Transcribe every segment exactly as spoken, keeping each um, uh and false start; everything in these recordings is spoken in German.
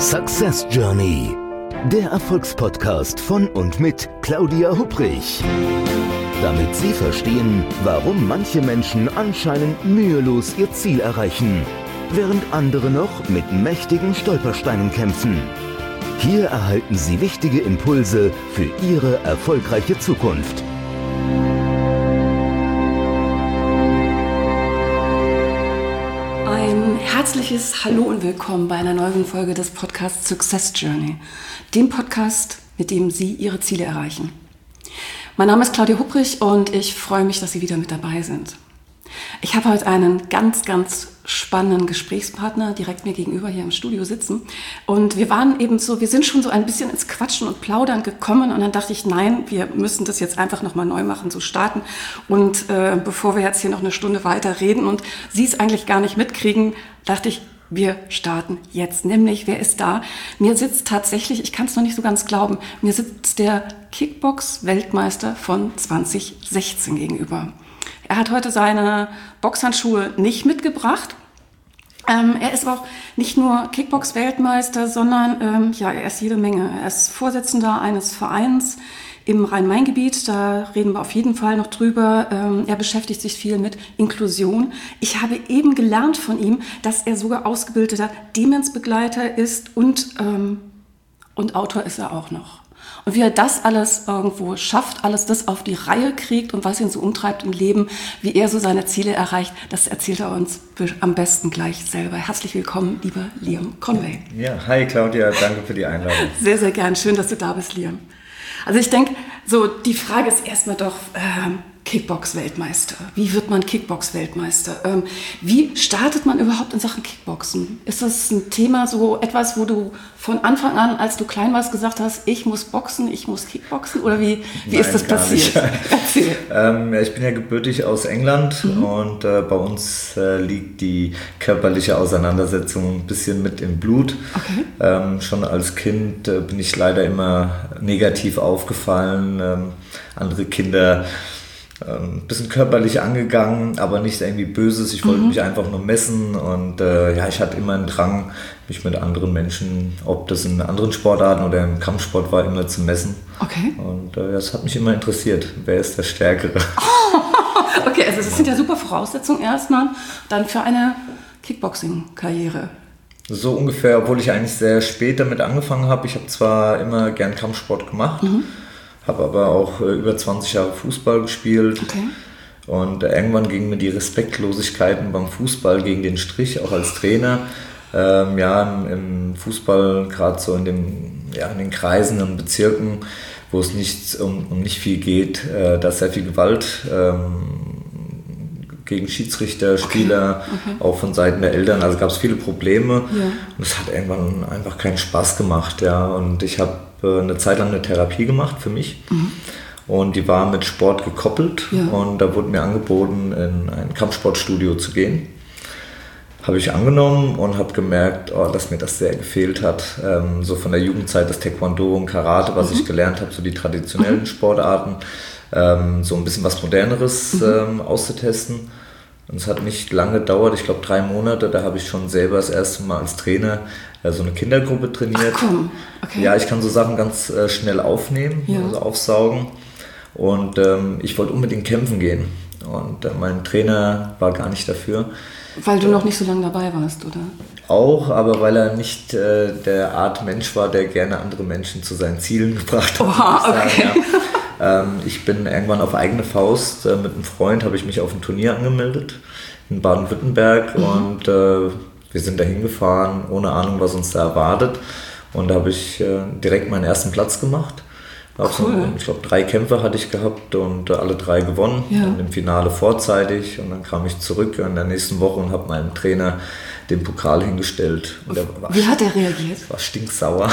Success Journey, der Erfolgspodcast von und mit Claudia Hupprich. Damit Sie verstehen, warum manche Menschen anscheinend mühelos ihr Ziel erreichen, während andere noch mit mächtigen Stolpersteinen kämpfen. Hier erhalten Sie wichtige Impulse für Ihre erfolgreiche Zukunft. Ein herzliches Hallo und Willkommen bei einer neuen Folge des Podcasts Success Journey, dem Podcast, mit dem Sie Ihre Ziele erreichen. Mein Name ist Claudia Hupprich und ich freue mich, dass Sie wieder mit dabei sind. Ich habe heute einen ganz, ganz spannenden Gesprächspartner direkt mir gegenüber hier im Studio sitzen. Und wir waren eben so, wir sind schon so ein bisschen ins Quatschen und Plaudern gekommen. Und dann dachte ich, nein, wir müssen das jetzt einfach nochmal neu machen, so starten. Und äh, bevor wir jetzt hier noch eine Stunde weiter reden und Sie es eigentlich gar nicht mitkriegen, dachte ich, wir starten jetzt. Nämlich, wer ist da? Mir sitzt tatsächlich, ich kann es noch nicht so ganz glauben, mir sitzt der Kickbox-Weltmeister von zwanzig sechzehn gegenüber. Er hat heute seine Boxhandschuhe nicht mitgebracht. Ähm, er ist auch nicht nur Kickbox-Weltmeister, sondern ähm, ja, er ist jede Menge. Er ist Vorsitzender eines Vereins im Rhein-Main-Gebiet. Da reden wir auf jeden Fall noch drüber. Ähm, er beschäftigt sich viel mit Inklusion. Ich habe eben gelernt von ihm, dass er sogar ausgebildeter Demenzbegleiter ist und, ähm, und Autor ist er auch noch. Und wie er das alles irgendwo schafft, alles das auf die Reihe kriegt und was ihn so umtreibt im Leben, wie er so seine Ziele erreicht, das erzählt er uns am besten gleich selber. Herzlich willkommen, lieber Liam Conway. Ja, hi Claudia, danke für die Einladung. Sehr, sehr gern. Schön, dass du da bist, Liam. Also ich denke, so die Frage ist erstmal doch, ähm, Kickbox-Weltmeister. Wie wird man Kickbox-Weltmeister? Ähm, wie startet man überhaupt in Sachen Kickboxen? Ist das ein Thema, so etwas, wo du von Anfang an, als du klein warst, gesagt hast, ich muss boxen, ich muss Kickboxen? Oder wie, wie Nein, ist das passiert? Erzähl. ähm, ich bin ja gebürtig aus England mhm. und äh, bei uns äh, liegt die körperliche Auseinandersetzung ein bisschen mit im Blut. Okay. Ähm, schon als Kind äh, bin ich leider immer negativ aufgefallen. Ähm, andere Kinder ein bisschen körperlich angegangen, aber nichts irgendwie Böses. Ich wollte mhm. mich einfach nur messen und äh, ja, ich hatte immer einen Drang, mich mit anderen Menschen, ob das in anderen Sportarten oder im Kampfsport war, immer zu messen. Okay. Und äh, das hat mich immer interessiert. Wer ist der Stärkere? Okay, also das sind ja super Voraussetzungen erstmal dann für eine Kickboxing-Karriere. So ungefähr, obwohl ich eigentlich sehr spät damit angefangen habe. Ich habe zwar immer gern Kampfsport gemacht, mhm. habe aber auch äh, über zwanzig Jahre Fußball gespielt. Okay. Und äh, irgendwann gingen mir die Respektlosigkeiten beim Fußball gegen den Strich, auch als Trainer. Ähm, ja, im, im Fußball, gerade so in, dem, ja, in den Kreisen und Bezirken, wo es nicht, um, um nicht viel geht, äh, da ist sehr viel Gewalt ähm, gegen Schiedsrichter, Spieler, okay. Okay. auch von Seiten der Eltern. Also gab es viele Probleme ja. und es hat irgendwann einfach keinen Spaß gemacht. Ja. Und ich habe eine Zeit lang eine Therapie gemacht für mich mhm. und die war mit Sport gekoppelt ja. und da wurde mir angeboten, in ein Kampfsportstudio zu gehen. Habe ich angenommen und habe gemerkt, oh, dass mir das sehr gefehlt hat. Ähm, so von der Jugendzeit das Taekwondo und Karate, was mhm. ich gelernt habe, so die traditionellen mhm. Sportarten, ähm, so ein bisschen was Moderneres mhm. ähm, auszutesten. Und es hat nicht lange gedauert, ich glaube drei Monate, da habe ich schon selber das erste Mal als Trainer äh, so eine Kindergruppe trainiert. Ach, komm. Okay. Ja, ich kann so Sachen ganz äh, schnell aufnehmen, ja. also aufsaugen. Und ähm, ich wollte unbedingt kämpfen gehen. Und äh, mein Trainer war gar nicht dafür. Weil du noch nicht so lange dabei warst, oder? Auch, aber weil er nicht äh, der Art Mensch war, der gerne andere Menschen zu seinen Zielen gebracht hat. Oha, okay. Sagen, ja. ähm, ich bin irgendwann auf eigene Faust äh, mit einem Freund, habe ich mich auf ein Turnier angemeldet in Baden-Württemberg mhm. und äh, wir sind da hingefahren, ohne Ahnung, was uns da erwartet. Und da habe ich äh, direkt meinen ersten Platz gemacht. Cool. So, ich glaube, drei Kämpfe hatte ich gehabt und äh, alle drei gewonnen. Ja. Und im Finale vorzeitig. Und dann kam ich zurück in der nächsten Woche und habe meinem Trainer den Pokal hingestellt. Und der war, Wie hat er reagiert? War stinksauer.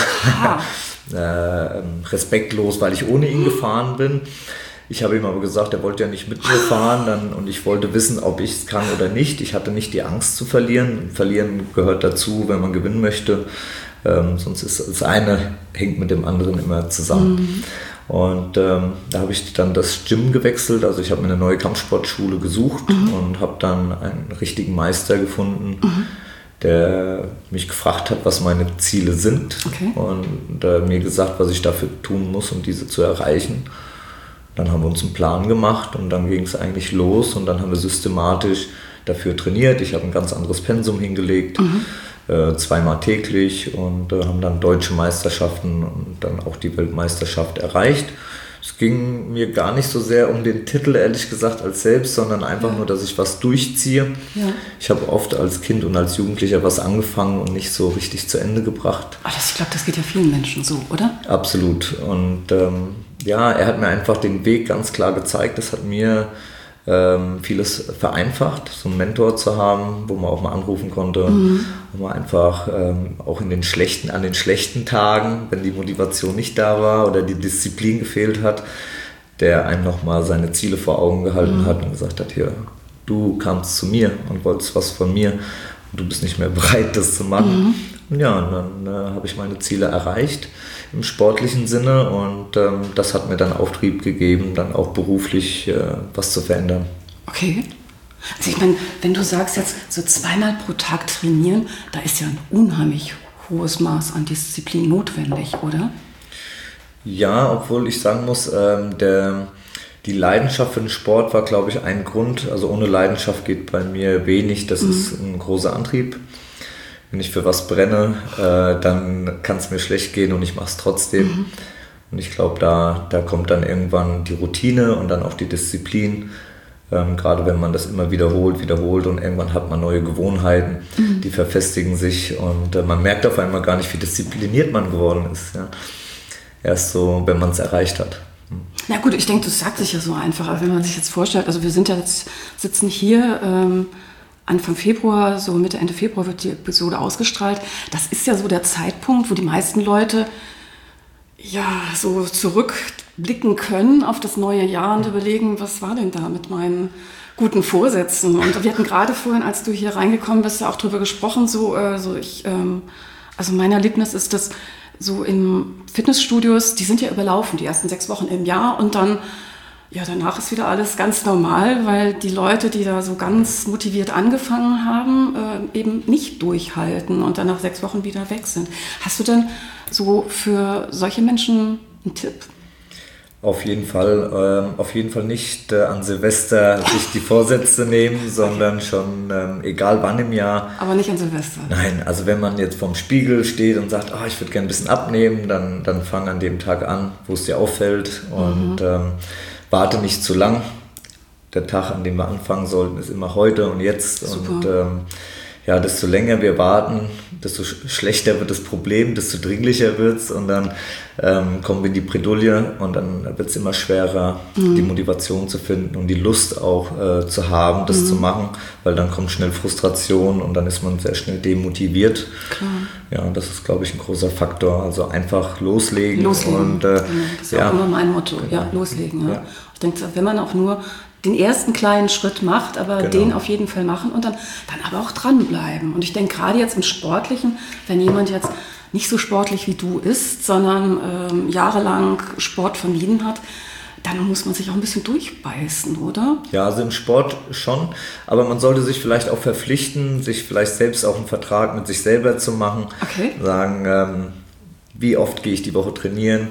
äh, respektlos, weil ich ohne ihn gefahren bin. Ich habe ihm aber gesagt, er wollte ja nicht mit mir fahren dann, und ich wollte wissen, ob ich es kann oder nicht. Ich hatte nicht die Angst zu verlieren. Verlieren gehört dazu, wenn man gewinnen möchte. Ähm, sonst ist das eine hängt mit dem anderen immer zusammen. Mhm. Und ähm, da habe ich dann das Gym gewechselt. Also ich habe mir eine neue Kampfsportschule gesucht mhm. und habe dann einen richtigen Meister gefunden, mhm. der mich gefragt hat, was meine Ziele sind okay. und äh, mir gesagt, was ich dafür tun muss, um diese zu erreichen. Dann haben wir uns einen Plan gemacht und dann ging es eigentlich los und dann haben wir systematisch dafür trainiert. Ich habe ein ganz anderes Pensum hingelegt, mhm. äh, zweimal täglich und äh, haben dann deutsche Meisterschaften und dann auch die Weltmeisterschaft erreicht. Es ging mir gar nicht so sehr um den Titel, ehrlich gesagt, als selbst, sondern einfach ja. nur, dass ich was durchziehe. Ja. Ich habe oft als Kind und als Jugendlicher was angefangen und nicht so richtig zu Ende gebracht. Aber das, ich glaube, das geht ja vielen Menschen so, oder? Absolut. Und ähm, ja, er hat mir einfach den Weg ganz klar gezeigt. Das hat mir ähm, vieles vereinfacht, so einen Mentor zu haben, wo man auch mal anrufen konnte, mhm. wo man einfach ähm, auch in den schlechten, an den schlechten Tagen, wenn die Motivation nicht da war oder die Disziplin gefehlt hat, der einem nochmal seine Ziele vor Augen gehalten mhm. hat und gesagt hat, hier, du kamst zu mir und wolltest was von mir und du bist nicht mehr bereit, das zu machen. Mhm. Und ja, und dann äh, habe ich meine Ziele erreicht im sportlichen Sinne und ähm, das hat mir dann Auftrieb gegeben, dann auch beruflich äh, was zu verändern. Okay. Also ich meine, wenn du sagst jetzt so zweimal pro Tag trainieren, da ist ja ein unheimlich hohes Maß an Disziplin notwendig, oder? Ja, obwohl ich sagen muss, ähm, der, die Leidenschaft für den Sport war, glaube ich, ein Grund. Also ohne Leidenschaft geht bei mir wenig, das mhm. ist ein großer Antrieb. Wenn ich für was brenne, äh, dann kann es mir schlecht gehen und ich mache es trotzdem. Mhm. Und ich glaube, da, da kommt dann irgendwann die Routine und dann auch die Disziplin. Ähm, gerade wenn man das immer wiederholt, wiederholt und irgendwann hat man neue Gewohnheiten, mhm. die verfestigen sich und äh, man merkt auf einmal gar nicht, wie diszipliniert man geworden ist. Ja. Erst so, wenn man es erreicht hat. Mhm. Na gut, ich denke, das sagt sich ja so einfach. Aber wenn man sich jetzt vorstellt, also wir sind ja jetzt, sitzen hier, ähm, Anfang Februar, so Mitte, Ende Februar wird die Episode ausgestrahlt. Das ist ja so der Zeitpunkt, wo die meisten Leute ja so zurückblicken können auf das neue Jahr und überlegen, was war denn da mit meinen guten Vorsätzen? Und wir hatten gerade vorhin, als du hier reingekommen bist, ja auch drüber gesprochen, so, äh, so ich, ähm, also mein Erlebnis ist, dass so in Fitnessstudios, die sind ja überlaufen, die ersten sechs Wochen im Jahr und dann ja, danach ist wieder alles ganz normal, weil die Leute, die da so ganz motiviert angefangen haben, äh, eben nicht durchhalten und dann nach sechs Wochen wieder weg sind. Hast du denn so für solche Menschen einen Tipp? Auf jeden Fall, ähm, auf jeden Fall nicht äh, an Silvester sich die Vorsätze nehmen, sondern schon ähm, egal wann im Jahr. Aber nicht an Silvester? Nein, also wenn man jetzt vorm Spiegel steht und sagt, oh, ich würde gerne ein bisschen abnehmen, dann, dann fang an dem Tag an, wo es dir auffällt und mhm. ähm, warte nicht zu lang. Der Tag, an dem wir anfangen sollten, ist immer heute und jetzt. Super. Und ähm, ja, desto länger wir warten, desto schlechter wird das Problem, desto dringlicher wird es und dann ähm, kommen wir in die Bredouille und dann wird es immer schwerer, mhm. die Motivation zu finden und die Lust auch äh, zu haben, das mhm. zu machen, weil dann kommt schnell Frustration und dann ist man sehr schnell demotiviert. Klar. Ja, und das ist, glaube ich, ein großer Faktor. Also einfach loslegen. Loslegen, und, äh, das ist ja auch immer mein Motto, genau. ja, loslegen. Ja. Ja. Ich denke, wenn man auch nur den ersten kleinen Schritt macht, aber genau. den auf jeden Fall machen und dann, dann aber auch dranbleiben. Und ich denke, gerade jetzt im Sportlichen, wenn jemand jetzt nicht so sportlich wie du ist, sondern ähm, jahrelang Sport vermieden hat, dann muss man sich auch ein bisschen durchbeißen, oder? Ja, also im Sport schon, aber man sollte sich vielleicht auch verpflichten, sich vielleicht selbst auch einen Vertrag mit sich selber zu machen. Okay. Sagen, ähm, wie oft gehe ich die Woche trainieren?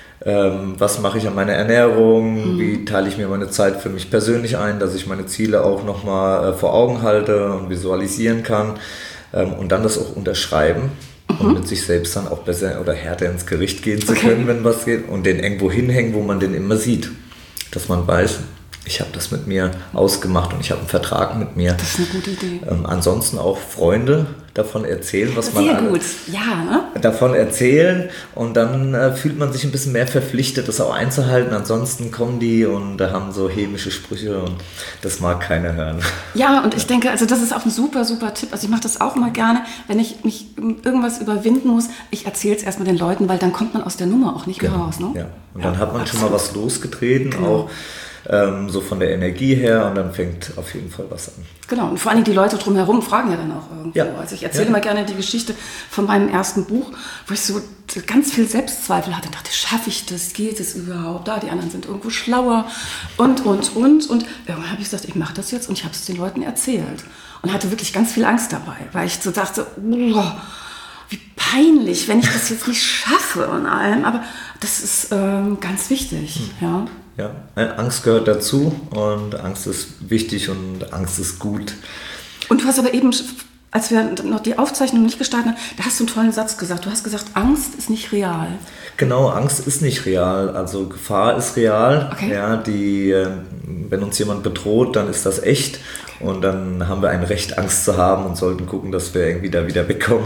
Ähm, was mache ich an meiner Ernährung, mhm. wie teile ich mir meine Zeit für mich persönlich ein, dass ich meine Ziele auch nochmal äh, vor Augen halte und visualisieren kann ähm, und dann das auch unterschreiben mhm. und mit sich selbst dann auch besser oder härter ins Gericht gehen zu okay. können, wenn was geht und den irgendwo hinhängen, wo man den immer sieht, dass man weiß, ich habe das mit mir ausgemacht und ich habe einen Vertrag mit mir. Das ist eine gute Idee. Ähm, ansonsten auch Freunde davon erzählen, was man Sehr gut, ja, ne? davon erzählen und dann äh, fühlt man sich ein bisschen mehr verpflichtet, das auch einzuhalten. Ansonsten kommen die und da haben so hämische Sprüche und das mag keiner hören. Ja, und ich denke, also das ist auch ein super, super Tipp. Also ich mache das auch immer gerne, wenn ich mich irgendwas überwinden muss, ich erzähle es erstmal den Leuten, weil dann kommt man aus der Nummer auch nicht genau. mehr raus. Ne? Ja, und dann ja, hat man absolut. schon mal was losgetreten, genau. auch Ähm, so von der Energie her und dann fängt auf jeden Fall was an. Genau, und vor allem die Leute drumherum fragen ja dann auch irgendwo. Ja. Also ich erzähle ja. mal gerne die Geschichte von meinem ersten Buch, wo ich so ganz viel Selbstzweifel hatte und dachte, schaffe ich das, geht es überhaupt? Da, die anderen sind irgendwo schlauer und, und, und. Und irgendwann habe ich gesagt, ich mache das jetzt und ich habe es den Leuten erzählt. und hatte wirklich ganz viel Angst dabei, weil ich so dachte, oh, wie peinlich, wenn ich das jetzt nicht schaffe und allem. Aber das ist ähm, ganz wichtig. Hm. Ja. Ja, Angst gehört dazu und Angst ist wichtig und Angst ist gut. Und du hast aber eben, als wir noch die Aufzeichnung nicht gestartet haben, da hast du einen tollen Satz gesagt. Du hast gesagt, Angst ist nicht real. Genau, Angst ist nicht real. Also Gefahr ist real. Okay. Ja, die, wenn uns jemand bedroht, dann ist das echt. Und dann haben wir ein Recht, Angst zu haben und sollten gucken, dass wir irgendwie da wieder wegkommen.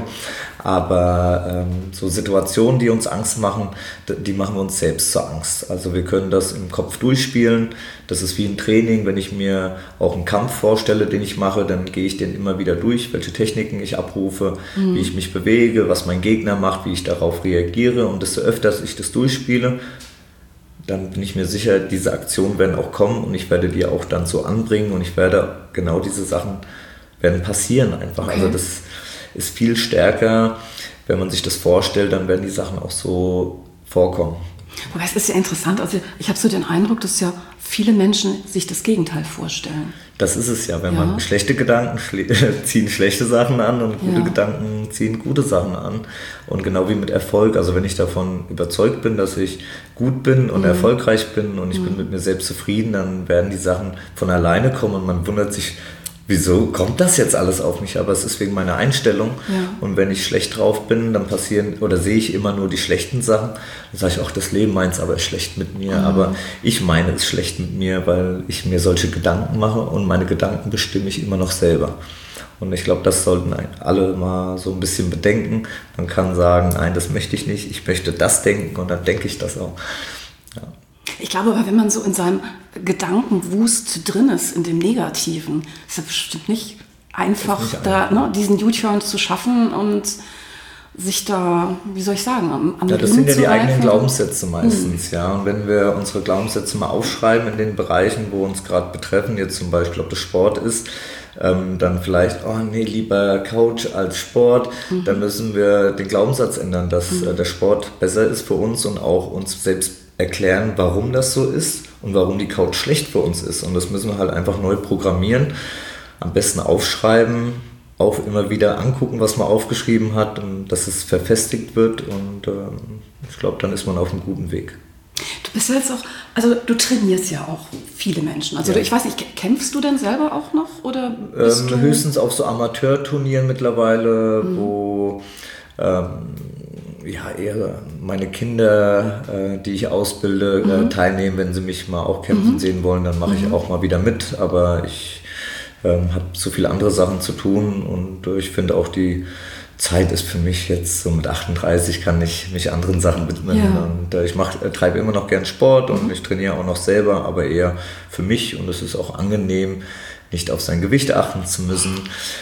Aber ähm, so Situationen, die uns Angst machen, die machen wir uns selbst zur Angst. Also wir können das im Kopf durchspielen. Das ist wie ein Training. Wenn ich mir auch einen Kampf vorstelle, den ich mache, dann gehe ich den immer wieder durch, welche Techniken ich abrufe, mhm. wie ich mich bewege, was mein Gegner macht, wie ich darauf reagiere. Und desto öfter ich das durchspiele, dann bin ich mir sicher, diese Aktionen werden auch kommen und ich werde die auch dann so anbringen und ich werde genau diese Sachen werden passieren einfach. Okay. Also das ist viel stärker, wenn man sich das vorstellt, dann werden die Sachen auch so vorkommen. Wobei es ist ja interessant, also ich habe so den Eindruck, dass ja viele Menschen sich das Gegenteil vorstellen. Das ist es ja, wenn ja. man schlechte Gedanken schle- ziehen schlechte Sachen an und gute ja. Gedanken ziehen gute Sachen an. Und genau wie mit Erfolg, also wenn ich davon überzeugt bin, dass ich gut bin und mhm. erfolgreich bin und ich mhm. bin mit mir selbst zufrieden, dann werden die Sachen von alleine kommen und man wundert sich, wieso kommt das jetzt alles auf mich? Aber es ist wegen meiner Einstellung. Ja. Und wenn ich schlecht drauf bin, dann passieren oder sehe ich immer nur die schlechten Sachen. Dann sage ich, auch das Leben meint es aber ist schlecht mit mir. Mhm. Aber ich meine es schlecht mit mir, weil ich mir solche Gedanken mache und meine Gedanken bestimme ich immer noch selber. Und ich glaube, das sollten alle mal so ein bisschen bedenken. Man kann sagen, nein, das möchte ich nicht. Ich möchte das denken und dann denke ich das auch. Ja. Ich glaube aber, wenn man so in seinem Gedankenwust drin ist, in dem Negativen, ist es bestimmt nicht einfach, nicht da ne, diesen U-Turn zu schaffen und sich da, wie soll ich sagen, am, am ja, das Limit sind ja die reifen. eigenen Glaubenssätze meistens, hm. ja. Und wenn wir unsere Glaubenssätze mal aufschreiben in den Bereichen, wo uns gerade betreffen, jetzt zum Beispiel, ob das Sport ist, ähm, dann vielleicht, oh nee, lieber Couch als Sport, mhm. dann müssen wir den Glaubenssatz ändern, dass mhm. äh, der Sport besser ist für uns und auch uns selbst erklären, warum das so ist und warum die Couch schlecht für uns ist. Und das müssen wir halt einfach neu programmieren, am besten aufschreiben, auch immer wieder angucken, was man aufgeschrieben hat und dass es verfestigt wird und ähm, ich glaube, dann ist man auf einem guten Weg. Du bist ja jetzt auch, also du trainierst ja auch viele Menschen. Also ja. ich weiß nicht, kämpfst du denn selber auch noch? Oder bist ähm, du höchstens auf so Amateurturnieren mittlerweile, mhm. wo ähm, ja, eher meine Kinder, äh, die ich ausbilde, mhm. äh, teilnehmen. Wenn sie mich mal auch kämpfen mhm. sehen wollen, dann mache mhm. ich auch mal wieder mit. Aber ich ähm, habe so viele andere Sachen zu tun und äh, ich finde auch die Zeit ist für mich jetzt so mit achtunddreißig kann ich mich anderen Sachen widmen. Ja. Und äh, ich mach, äh, treibe immer noch gern Sport und mhm. ich trainiere auch noch selber, aber eher für mich und es ist auch angenehm, nicht auf sein Gewicht achten zu müssen.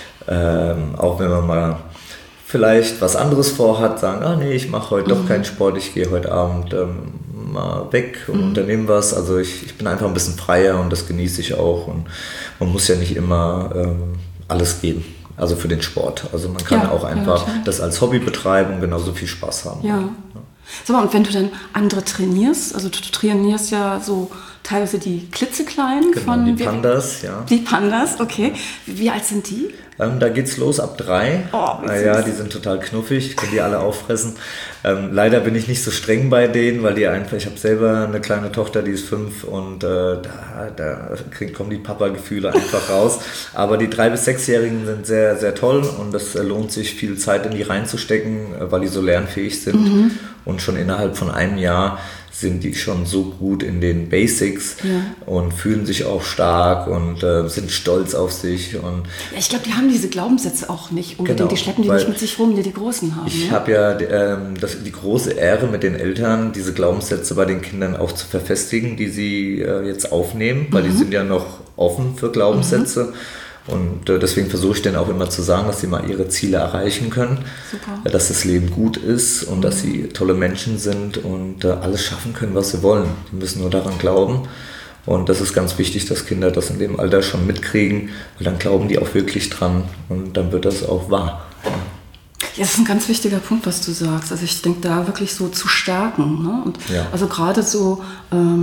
Ähm, auch wenn man mal vielleicht was anderes vorhat, sagen, ah nee, ich mache heute mhm. doch keinen Sport, ich gehe heute Abend ähm, mal weg und mhm. unternehme was. Also ich, ich bin einfach ein bisschen freier und das genieße ich auch. Und man muss ja nicht immer ähm, alles geben, also für den Sport. Also man kann ja, auch einfach ja, das als Hobby betreiben und genauso viel Spaß haben. Ja. ja. Sag mal, und wenn du dann andere trainierst, also du trainierst ja so teilweise die klitzekleinen genau, von... die Pandas, ja. Die Pandas, okay. Wie alt sind die? Ähm, da geht's los ab drei. Oh, ah, ja, die sind total knuffig, können die alle auffressen. Ähm, leider bin ich nicht so streng bei denen, weil die einfach, ich habe selber eine kleine Tochter, die ist fünf und äh, da, da krieg, kommen die Papa-Gefühle einfach raus. Aber die drei- bis sechsjährigen sind sehr, sehr toll und es äh, lohnt sich, viel Zeit in die reinzustecken, äh, weil die so lernfähig sind mhm. und schon innerhalb von einem Jahr sind die schon so gut in den Basics ja. und fühlen sich auch stark und äh, sind stolz auf sich. Und ja, ich glaube, die haben diese Glaubenssätze auch nicht unbedingt. Genau, die schleppen die nicht mit sich rum, die die Großen haben. Ich ne? habe ja ähm, das, die große Ehre mit den Eltern, diese Glaubenssätze bei den Kindern auch zu verfestigen, die sie äh, jetzt aufnehmen, weil mhm. die sind ja noch offen für Glaubenssätze. Mhm. Und äh, deswegen versuche ich denen auch immer zu sagen, dass sie mal ihre Ziele erreichen können, Super. dass das Leben gut ist und mhm. dass sie tolle Menschen sind und äh, alles schaffen können, was sie wollen. Die müssen nur daran glauben. Und das ist ganz wichtig, dass Kinder das in dem Alter schon mitkriegen, weil dann glauben die auch wirklich dran und dann wird das auch wahr. Ja, das ist ein ganz wichtiger Punkt, was du sagst. Also ich denke, da wirklich so zu stärken. Ne? Und ja. also gerade so... Ähm,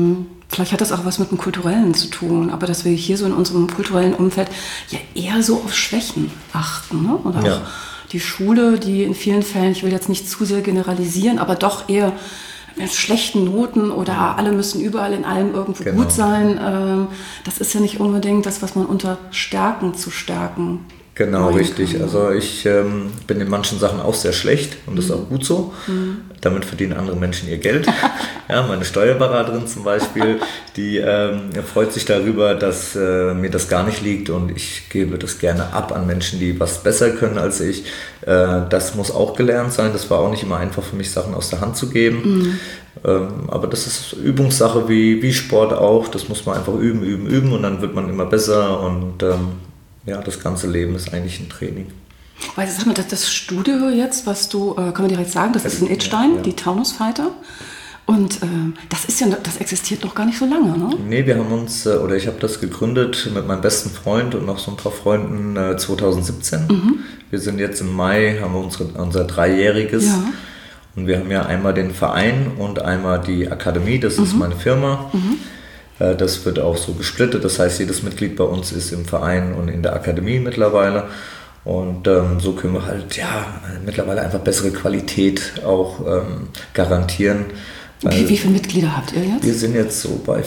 Vielleicht hat das auch was mit dem Kulturellen zu tun, aber dass wir hier so in unserem kulturellen Umfeld ja eher so auf Schwächen achten. Ne? Oder Ja. auch die Schule, die in vielen Fällen, ich will jetzt nicht zu sehr generalisieren, aber doch eher mit schlechten Noten oder alle müssen überall in allem irgendwo Genau. gut sein. Ähm, das ist ja nicht unbedingt das, was man unter Stärken zu stärken. Genau, meinen richtig. kann. Also ich ähm, bin in manchen Sachen auch sehr schlecht und das ist auch gut so. Damit verdienen andere Menschen ihr Geld. Ja, meine Steuerberaterin zum Beispiel, die ähm, freut sich darüber, dass äh, mir das gar nicht liegt und ich gebe das gerne ab an Menschen, die was besser können als ich. Äh, das muss auch gelernt sein. Das war auch nicht immer einfach für mich, Sachen aus der Hand zu geben. Mhm. Ähm, aber das ist Übungssache wie, wie Sport auch. Das muss man einfach üben, üben, üben und dann wird man immer besser und ähm, ja, das ganze Leben ist eigentlich ein Training. Weil sag mal, das, das Studio jetzt, was du, äh, kann man direkt sagen, das ist in Idstein, Ja, ja. die Taunusfighter. Und ähm, das ist ja, das existiert noch gar nicht so lange, ne? Nee, wir haben uns, äh, oder ich habe das gegründet mit meinem besten Freund und noch so ein paar Freunden äh, zwanzig siebzehn. Mhm. Wir sind jetzt im Mai, haben wir unsere, unser Dreijähriges. Ja. Und wir haben ja einmal den Verein und einmal die Akademie, das ist mhm. meine Firma. Mhm. Äh, das wird auch so gesplittet, das heißt, jedes Mitglied bei uns ist im Verein und in der Akademie mittlerweile. Und ähm, so können wir halt ja mittlerweile einfach bessere Qualität auch ähm, garantieren. Wie, wie viele Mitglieder habt ihr jetzt? Wir sind jetzt so bei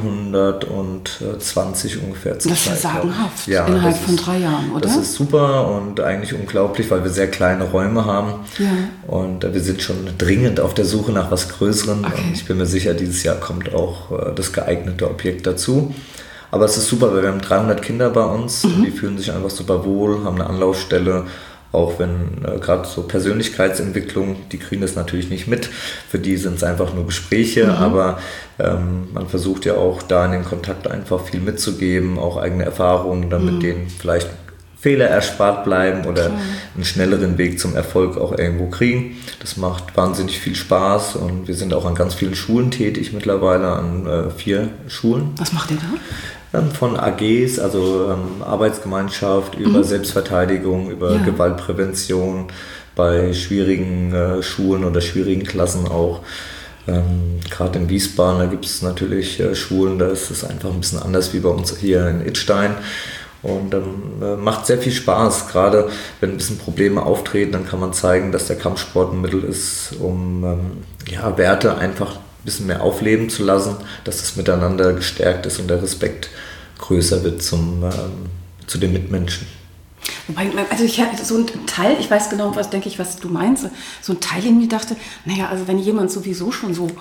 vierhundertzwanzig ungefähr. Das ist ja sagenhaft, ja, innerhalb ist, von drei Jahren, oder? Das ist super und eigentlich unglaublich, weil wir sehr kleine Räume haben. Ja. Und äh, wir sind schon dringend auf der Suche nach was Größerem. Okay. Und ich bin mir sicher, dieses Jahr kommt auch äh, das geeignete Objekt dazu. Aber es ist super, weil wir haben dreihundert Kinder bei uns. Mhm. Und die fühlen sich einfach super wohl, haben eine Anlaufstelle. Auch wenn äh, gerade so Persönlichkeitsentwicklung, die kriegen das natürlich nicht mit. Für die sind es einfach nur Gespräche, mhm. aber ähm, man versucht ja auch da in den Kontakt einfach viel mitzugeben, auch eigene Erfahrungen, damit mhm. denen vielleicht Fehler erspart bleiben oder Klar. einen schnelleren Weg zum Erfolg auch irgendwo kriegen. Das macht wahnsinnig viel Spaß und wir sind auch an ganz vielen Schulen tätig mittlerweile, an äh, vier Schulen. Was macht ihr da? Von A Gs, also ähm, Arbeitsgemeinschaft, über mhm. Selbstverteidigung, über ja. Gewaltprävention bei schwierigen äh, Schulen oder schwierigen Klassen auch. Ähm, Gerade in Wiesbaden, da gibt es natürlich äh, Schulen, da ist es einfach ein bisschen anders wie bei uns hier in Idstein. Und ähm, äh, macht sehr viel Spaß, gerade wenn ein bisschen Probleme auftreten, dann kann man zeigen, dass der Kampfsport ein Mittel ist, um ähm, ja, Werte einfach ein bisschen mehr aufleben zu lassen, dass das Miteinander gestärkt ist und der Respekt größer wird zum, ähm, zu den Mitmenschen. Wobei, also ich so ein Teil, ich weiß genau, was denke ich, was du meinst, so ein Teil in mir dachte, naja, also wenn jemand sowieso schon so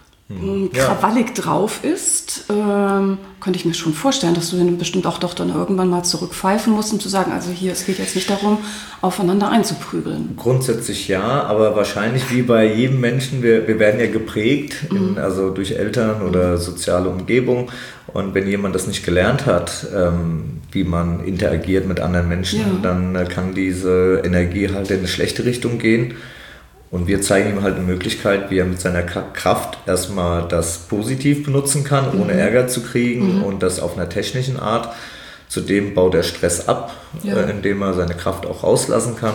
hm, krawallig ja. drauf ist, ähm, könnte ich mir schon vorstellen, dass du ihn bestimmt auch doch dann irgendwann mal zurückpfeifen musst, um zu sagen, also hier, es geht jetzt nicht darum, aufeinander einzuprügeln. Grundsätzlich ja, aber wahrscheinlich wie bei jedem Menschen, wir, wir werden ja geprägt, in, also durch Eltern oder soziale Umgebung. Und wenn jemand das nicht gelernt hat, ähm, wie man interagiert mit anderen Menschen, ja. dann äh, kann diese Energie halt in eine schlechte Richtung gehen. Und wir zeigen ihm halt eine Möglichkeit, wie er mit seiner Kraft erstmal das positiv benutzen kann, ohne mhm. Ärger zu kriegen mhm. und das auf einer technischen Art. Zudem baut er Stress ab, ja. äh, indem er seine Kraft auch rauslassen kann.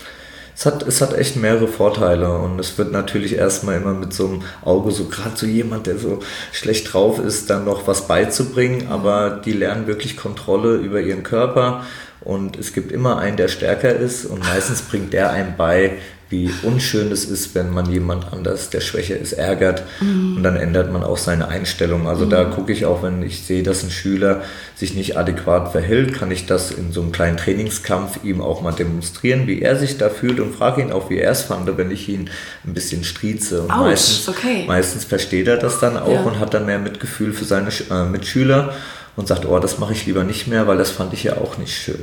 Es hat, es hat echt mehrere Vorteile und es wird natürlich erstmal immer mit so einem Auge, so gerade so jemand, der so schlecht drauf ist, dann noch was beizubringen, aber die lernen wirklich Kontrolle über ihren Körper und es gibt immer einen, der stärker ist und meistens bringt der einem bei, wie unschön es ist, wenn man jemand anders, der schwächer ist, ärgert mhm. und dann ändert man auch seine Einstellung. Also mhm. da gucke ich auch, wenn ich sehe, dass ein Schüler sich nicht adäquat verhält, kann ich das in so einem kleinen Trainingskampf ihm auch mal demonstrieren, wie er sich da fühlt und frage ihn auch, wie er es fand, wenn ich ihn ein bisschen strieze. Und Ouch, meistens, okay. meistens versteht er das dann auch ja. und hat dann mehr Mitgefühl für seine äh, Mitschüler und sagt, oh, das mache ich lieber nicht mehr, weil das fand ich ja auch nicht schön.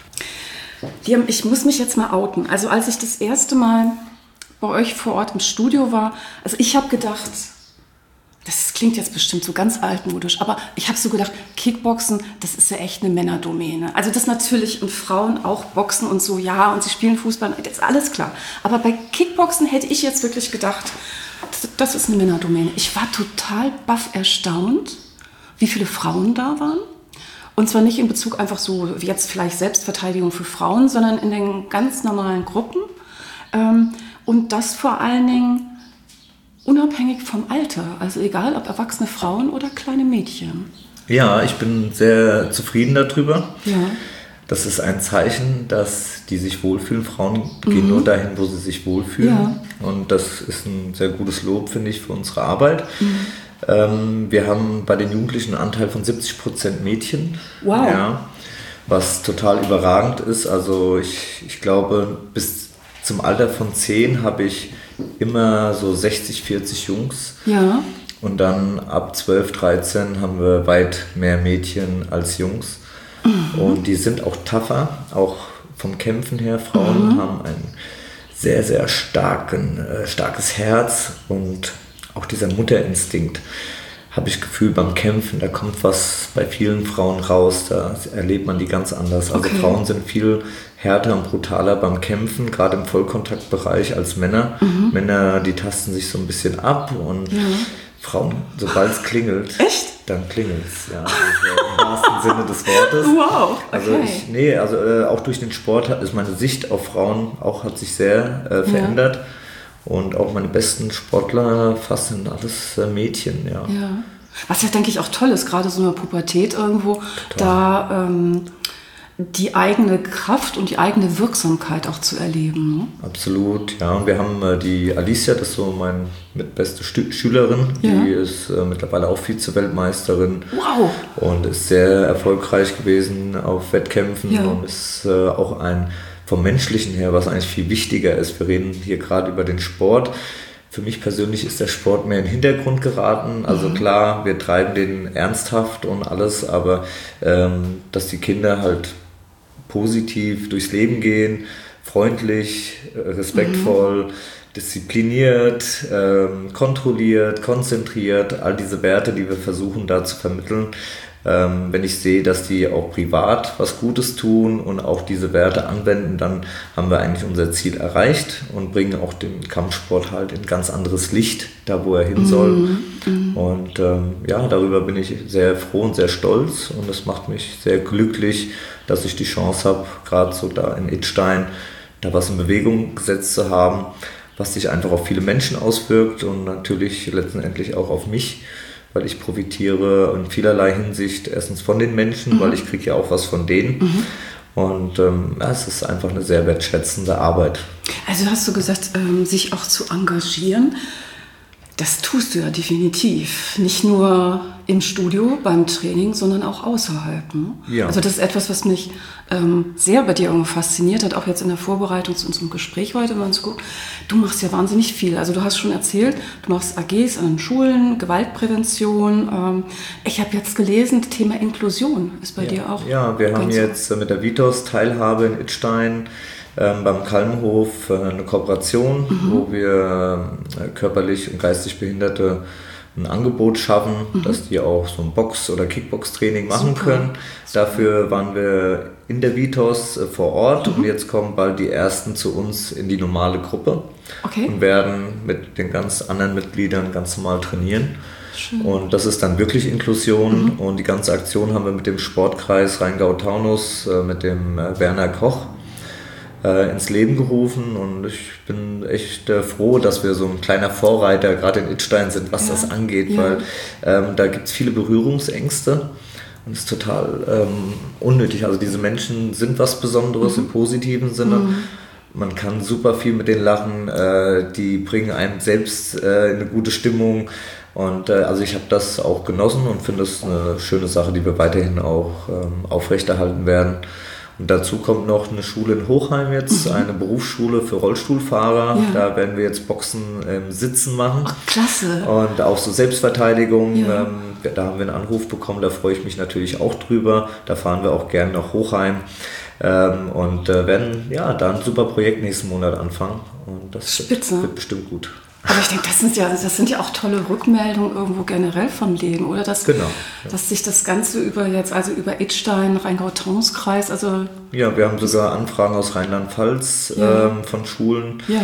Ich muss mich jetzt mal outen. Also als ich das erste Mal bei euch vor Ort im Studio war, also ich habe gedacht, das klingt jetzt bestimmt so ganz altmodisch, aber ich habe so gedacht, Kickboxen, das ist ja echt eine Männerdomäne. Also das natürlich und Frauen auch boxen und so, ja, und sie spielen Fußball, das ist alles klar. Aber bei Kickboxen hätte ich jetzt wirklich gedacht, das, das ist eine Männerdomäne. Ich war total baff erstaunt, wie viele Frauen da waren. Und zwar nicht in Bezug einfach so, wie jetzt vielleicht Selbstverteidigung für Frauen, sondern in den ganz normalen Gruppen. Und das vor allen Dingen unabhängig vom Alter, also egal ob erwachsene Frauen oder kleine Mädchen. Ja, ich bin sehr zufrieden darüber. Ja. Das ist ein Zeichen, dass die sich wohlfühlen. Frauen gehen mhm. nur dahin, wo sie sich wohlfühlen. Ja. Und das ist ein sehr gutes Lob, finde ich, für unsere Arbeit. Mhm. Ähm, wir haben bei den Jugendlichen einen Anteil von siebzig Prozent Mädchen. Wow. Ja, was total überragend ist. Also ich, ich glaube, bis zum Alter von zehn habe ich immer so sechzig, vierzig Jungs. Ja. Und dann ab zwölf, dreizehn haben wir weit mehr Mädchen als Jungs. Mhm. Und die sind auch tougher, auch vom Kämpfen her. Frauen mhm. haben ein sehr, sehr starken, äh, starkes Herz und auch dieser Mutterinstinkt, habe ich Gefühl beim Kämpfen, da kommt was bei vielen Frauen raus, da erlebt man die ganz anders. Also okay. Frauen sind viel härter und brutaler beim Kämpfen, gerade im Vollkontaktbereich als Männer. Mhm. Männer, die tasten sich so ein bisschen ab und ja. Frauen, sobald es klingelt, echt? Dann klingelt es, ja. Also im wahrsten Sinne des Wortes. Wow, okay. Also ich, nee, also äh, auch durch den Sport ist meine Sicht auf Frauen auch hat sich sehr äh, verändert. Ja. Und auch meine besten Sportler fast sind alles äh, Mädchen, ja. ja. Was ja, denke ich, auch toll ist, gerade so in der Pubertät irgendwo, total. da ähm, die eigene Kraft und die eigene Wirksamkeit auch zu erleben. Ne? Absolut, ja. Und wir haben äh, die Alicia, das ist so meine mitbeste Stü- Schülerin, ja. die ist äh, mittlerweile auch Vize-Weltmeisterin. Wow! Und ist sehr erfolgreich gewesen auf Wettkämpfen ja. und ist äh, auch ein, vom Menschlichen her, was eigentlich viel wichtiger ist. Wir reden hier gerade über den Sport. Für mich persönlich ist der Sport mehr in den Hintergrund geraten. Also mhm. klar, wir treiben den ernsthaft und alles, aber ähm, dass die Kinder halt positiv durchs Leben gehen, freundlich, respektvoll, mhm. diszipliniert, ähm, kontrolliert, konzentriert, all diese Werte, die wir versuchen da zu vermitteln. Ähm, wenn ich sehe, dass die auch privat was Gutes tun und auch diese Werte anwenden, dann haben wir eigentlich unser Ziel erreicht und bringen auch den Kampfsport halt in ein ganz anderes Licht, da wo er hin soll. Mhm. Und ähm, ja, darüber bin ich sehr froh und sehr stolz und es macht mich sehr glücklich, dass ich die Chance habe, gerade so da in Idstein, da was in Bewegung gesetzt zu haben, was sich einfach auf viele Menschen auswirkt und natürlich letztendlich auch auf mich, weil ich profitiere in vielerlei Hinsicht erstens von den Menschen, mhm. weil ich kriege ja auch was von denen. Mhm. Und ähm, ja, es ist einfach eine sehr wertschätzende Arbeit. Also hast du gesagt, ähm, sich auch zu engagieren. Das tust du ja definitiv. Nicht nur im Studio, beim Training, sondern auch außerhalb. Ne? Ja. Also das ist etwas, was mich ähm, sehr bei dir fasziniert hat, auch jetzt in der Vorbereitung zu unserem Gespräch heute. Wenn man so guckt, du machst ja wahnsinnig viel. Also du hast schon erzählt, du machst A Gs an den Schulen, Gewaltprävention. Ähm, ich habe jetzt gelesen, das Thema Inklusion ist bei ja. dir auch. Ja, wir haben jetzt mit der Vitos Teilhabe in Idstein Ähm, beim Kalmhof äh, eine Kooperation, mhm. wo wir äh, körperlich und geistig Behinderte ein Angebot schaffen, mhm. dass die auch so ein Box- oder Kickbox-Training machen Super. können. Dafür waren wir in der Vitos äh, vor Ort mhm. und jetzt kommen bald die ersten zu uns in die normale Gruppe okay. und werden mit den ganz anderen Mitgliedern ganz normal trainieren. Schön. Und das ist dann wirklich Inklusion mhm. und die ganze Aktion haben wir mit dem Sportkreis Rheingau-Taunus, äh, mit dem äh, Werner Koch ins Leben gerufen und ich bin echt äh, froh, dass wir so ein kleiner Vorreiter gerade in Idstein sind, was ja, das angeht, ja. weil ähm, da gibt es viele Berührungsängste und es ist total ähm, unnötig. Also diese Menschen sind was Besonderes mhm. im positiven Sinne. Mhm. Man kann super viel mit denen lachen, äh, die bringen einem selbst äh, eine gute Stimmung und äh, also ich habe das auch genossen und finde es eine schöne Sache, die wir weiterhin auch ähm, aufrechterhalten werden. Und dazu kommt noch eine Schule in Hochheim jetzt, mhm. eine Berufsschule für Rollstuhlfahrer. Ja. Da werden wir jetzt Boxen im Sitzen machen. Oh, klasse. Und auch so Selbstverteidigung. Ja. Ähm, da haben wir einen Anruf bekommen, da freue ich mich natürlich auch drüber. Da fahren wir auch gerne nach Hochheim. Ähm, und äh, werden ja da ein super Projekt nächsten Monat anfangen. Und das Spitze. Wird, wird bestimmt gut. Aber ich denke, das sind ja, das sind ja auch tolle Rückmeldungen irgendwo generell vom Leben, oder? Dass, genau. Ja. Dass sich das Ganze über jetzt, also über Idstein, Rheingau-Taunus-Kreis, also... Ja, wir haben sogar Anfragen aus Rheinland-Pfalz ja. ähm, von Schulen. Ja.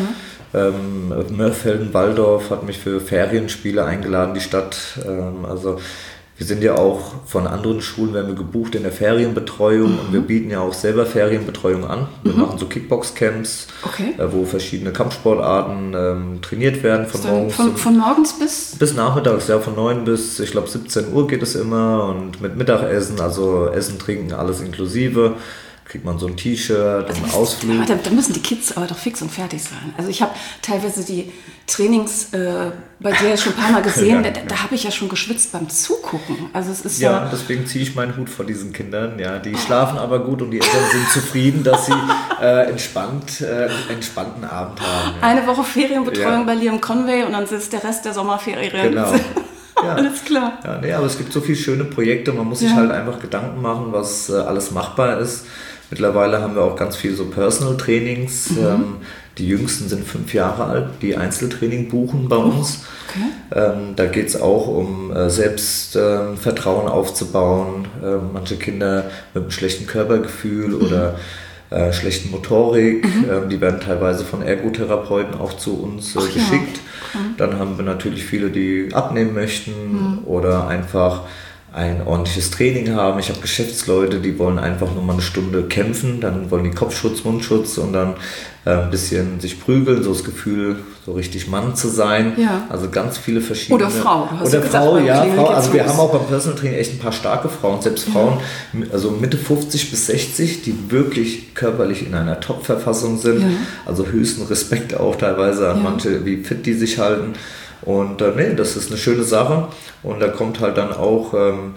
Ähm, Mörfelden-Walldorf hat mich für Ferienspiele eingeladen, die Stadt. Ähm, also wir wir sind ja auch von anderen Schulen, werden wir gebucht in der Ferienbetreuung mhm. und wir bieten ja auch selber Ferienbetreuung an. Wir mhm. machen so Kickbox-Camps, okay. äh, wo verschiedene Kampfsportarten ähm, trainiert werden. Von morgens, von, von morgens bis? Bis nachmittags, ja, von neun bis, ich glaube, siebzehn Uhr geht es immer und mit Mittagessen, also Essen, Trinken, alles inklusive. Kriegt man so ein T-Shirt, also einen Ausflug. Ja, da, da müssen die Kids aber doch fix und fertig sein. Also ich habe teilweise die Trainings äh, bei dir schon ein paar Mal gesehen, ja, da, da habe ich ja schon geschwitzt beim Zugucken. Also es ist ja, ja deswegen ziehe ich meinen Hut vor diesen Kindern. Ja, die schlafen aber gut und die Eltern sind zufrieden, dass sie äh, entspannt, äh, einen entspannten Abend haben. Ja. Eine Woche Ferienbetreuung ja. bei Liam Conway und dann ist der Rest der Sommerferien. Genau. Ja. Alles klar. Ja, nee, aber es gibt so viele schöne Projekte, man muss sich ja. halt einfach Gedanken machen, was äh, alles machbar ist. Mittlerweile haben wir auch ganz viel so Personal Trainings. Mhm. Ähm, die Jüngsten sind fünf Jahre alt, die Einzeltraining buchen bei uns. Okay. Ähm, da geht es auch um äh, Selbstvertrauen äh, aufzubauen. Äh, manche Kinder mit einem schlechten Körpergefühl mhm. oder äh, schlechten Motorik, mhm. äh, die werden teilweise von Ergotherapeuten auch zu uns äh, Ach, geschickt. Ja. Mhm. Dann haben wir natürlich viele, die abnehmen möchten mhm. oder einfach ein ordentliches Training haben. Ich habe Geschäftsleute, die wollen einfach nur mal eine Stunde kämpfen, dann wollen die Kopfschutz, Mundschutz und dann äh, ein bisschen sich prügeln, so das Gefühl, so richtig Mann zu sein. Ja. Also ganz viele verschiedene... Oder Frau. Du hast Oder gesagt, Frau, ja. Frau, also wir haben auch beim Personal Training echt ein paar starke Frauen, selbst ja. Frauen, also Mitte fünfzig bis sechzig, die wirklich körperlich in einer Top-Verfassung sind. Ja. Also höchsten Respekt auch teilweise an ja. manche, wie fit die sich halten. Und äh, nee, das ist eine schöne Sache und da kommt halt dann auch ähm,